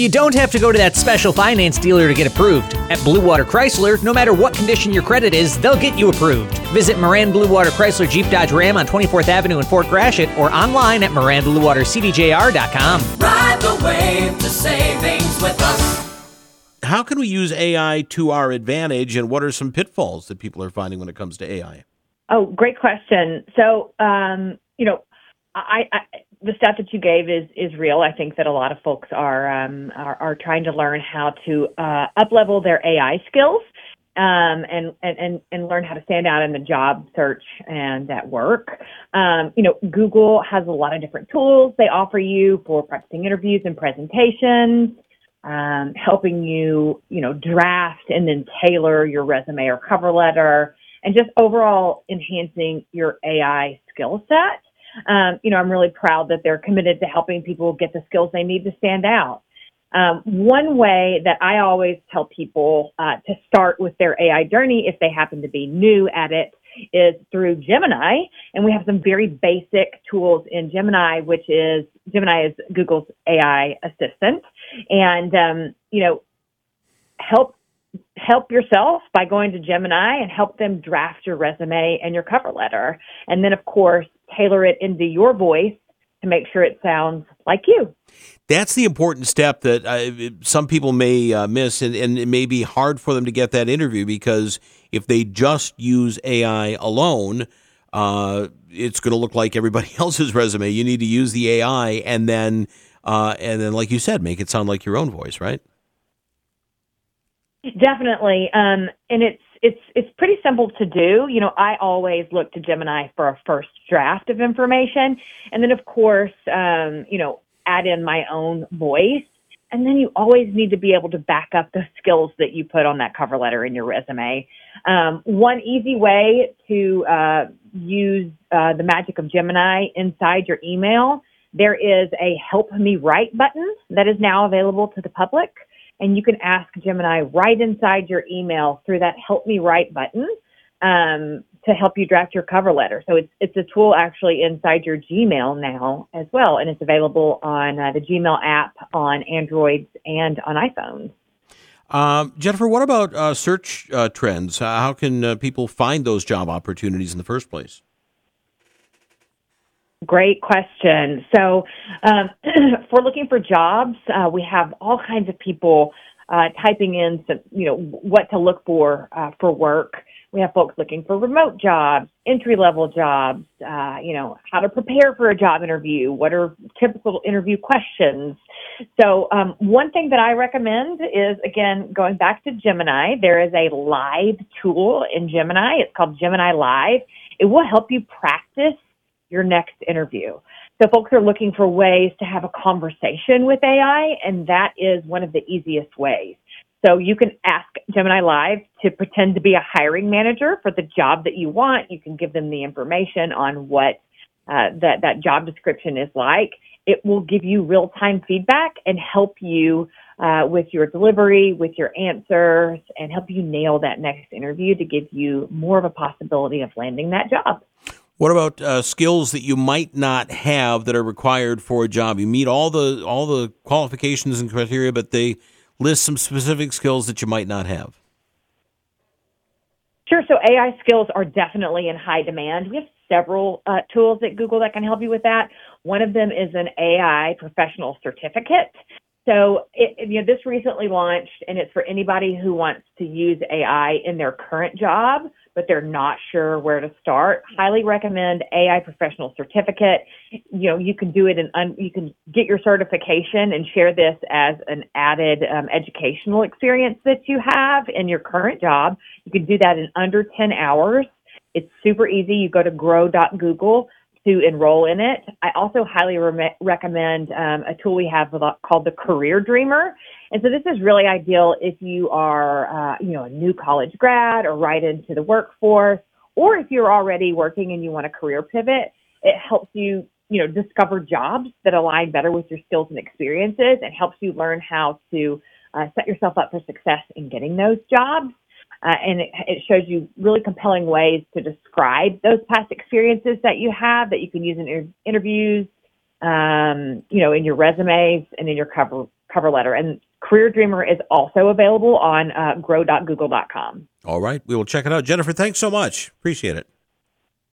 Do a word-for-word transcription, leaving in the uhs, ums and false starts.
You don't have to go to that special finance dealer to get approved. At Blue Water Chrysler, no matter what condition your credit is, they'll get you approved. Visit Moran Blue Water Chrysler Jeep Dodge Ram on twenty-fourth Avenue in Fort Gratiot or online at moran blue water c d j r dot com. Ride the wave to savings with us. How can we use A I to our advantage, and what are some pitfalls that people are finding when it comes to A I? Oh, great question. So, um, you know, I, I the stuff that you gave is is real. I think that a lot of folks are um, are, are trying to learn how to uh, up-level their A I skills um, and, and, and learn how to stand out in the job search and at work. Um, you know, Google has a lot of different tools they offer you for practicing interviews and presentations, um, helping you, you know, draft and then tailor your resume or cover letter, and just overall enhancing your A I skill set. Um, you know, I'm really proud that they're committed to helping people get the skills they need to stand out. Um, one way that I always tell people uh, to start with their A I journey, if they happen to be new at it, is through Gemini. And we have some very basic tools in Gemini, which is, Gemini is Google's A I assistant. And, um, you know, help help yourself by going to Gemini and help them draft your resume and your cover letter. And then, of course, tailor it into your voice to make sure it sounds like you. That's the important step that uh, some people may uh, miss, and, and it may be hard for them to get that interview, because if they just use A I alone, uh, it's going to look like everybody else's resume. You need to use the A I and then, uh, and then, like you said, make it sound like your own voice, right? Definitely. Um, and it's, it's, it's pretty simple to do. You know, I always look to Gemini for a first draft of information. And then, of course, um, you know, add in my own voice. And then you always need to be able to back up the skills that you put on that cover letter in your resume. Um, one easy way to uh, use uh, the magic of Gemini inside your email, there is a Help Me Write button that is now available to the public. And you can ask Gemini right inside your email through that Help Me Write button um, to help you draft your cover letter. So it's it's a tool actually inside your Gmail now as well, and it's available on uh, the Gmail app on Androids and on iPhones. Um, Jennifer, what about uh, search uh, trends? Uh, how can uh, people find those job opportunities in the first place? Great question. So um, if we're looking for jobs, uh, we have all kinds of people uh, typing in, some, you know, what to look for uh, for work. We have folks looking for remote jobs, entry-level jobs, uh, you know, how to prepare for a job interview, what are typical interview questions. So um, one thing that I recommend is, again, going back to Gemini, there is a live tool in Gemini. It's called Gemini Live. It will help you practice your next interview. So folks are looking for ways to have a conversation with A I, and that is one of the easiest ways. So you can ask Gemini Live to pretend to be a hiring manager for the job that you want. You can give them the information on what uh, that, that job description is like. It will give you real-time feedback and help you uh, with your delivery, with your answers, and help you nail that next interview to give you more of a possibility of landing that job. What about uh, skills that you might not have that are required for a job? You meet all the all the qualifications and criteria, but they list some specific skills that you might not have. Sure. So A I skills are definitely in high demand. We have several uh, tools at Google that can help you with that. One of them is an A I professional certificate. So it, you know, this recently launched, and it's for anybody who wants to use A I in their current job, but they're not sure where to start. Highly recommend A I Professional Certificate. You know, you can do it and un- you can get your certification and share this as an added um, educational experience that you have in your current job. You can do that in under ten hours. It's super easy. You go to grow dot google to enroll in it. I also highly re- recommend um, a tool we have called the Career Dreamer. And so this is really ideal if you are, uh, you know, a new college grad or right into the workforce, or if you're already working and you want a career pivot. It helps you, you know, discover jobs that align better with your skills and experiences, and helps you learn how to uh, set yourself up for success in getting those jobs. Uh, and it, it shows you really compelling ways to describe those past experiences that you have that you can use in inter- interviews, um, you know, in your resumes and in your cover cover letter. And Career Dreamer is also available on uh, grow dot google dot com. All right. We will check it out. Jennifer, thanks so much. Appreciate it.